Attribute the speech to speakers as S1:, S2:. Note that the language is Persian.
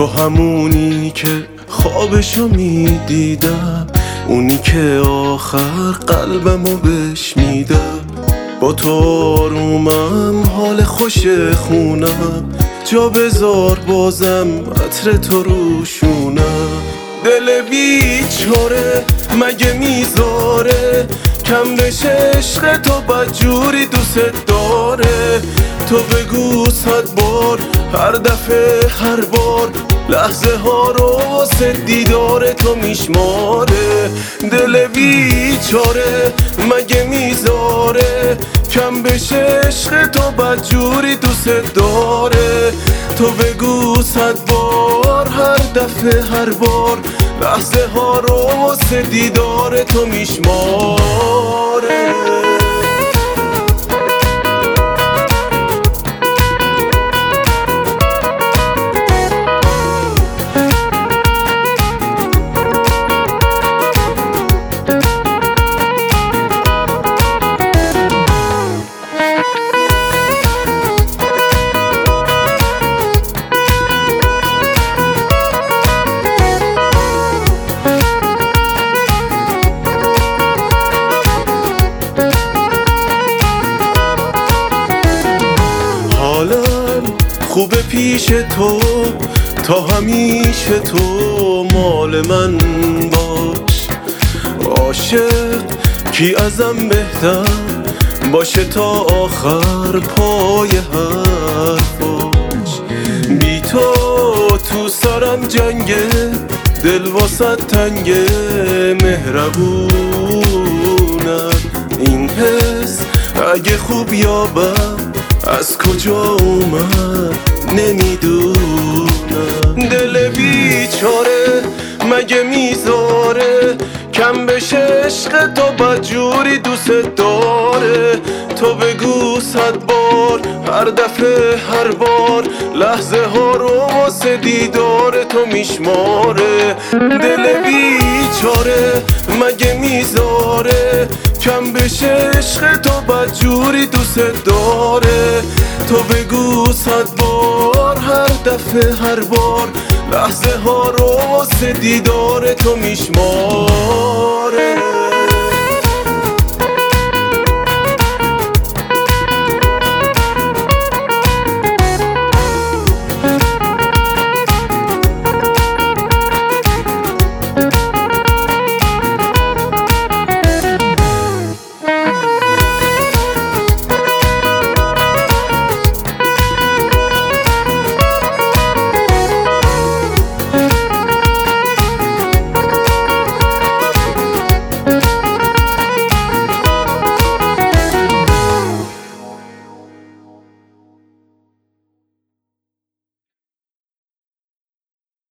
S1: تو همونی که خوابشو میدیدم، اونی که آخر قلبمو بهش میدم. با تو آرومم، حال خوش خونم، جا بذار بازم عطر تو روشونم. دل بیچاره مگه میذاره کم بشه عشق تو، بدجوری دوست داره. تو بگو 100 بار، هر دفعه هر بار، لحظه ها رو واسه دیدار تو میشماره. دل بیچاره مگه میذاره کم بشه عشق تو، بدجوری دوست داره. تو بگو 100 بار، هر دفعه هر بار، لحظه ها رو واسه دیدار تو میشماره. خوبه پیش تو، تا همیشه تو مال من باش. عاشق کی ازم بهتر باشه تا آخر پای حرفاش. بی تو سرم جنگه، دل واسه تنگه، مهربونم. این حس اگه خوب یا بد از کجا اومد نمیدونم. دل بیچاره مگه میذاره کم بشه عشق تو، بدجوری دوست داره. تو بگو 100 بار، هر دفعه هر بار، لحظه ها رو واسه دیدار تو میشماره. دل بیچاره مگه میذاره کم بشه عشق تو، بدجوری دوست داره. تو بگو 100 بار، هر دفعه هر بار، لحظه ها رو واسه دیدار تو میشماره.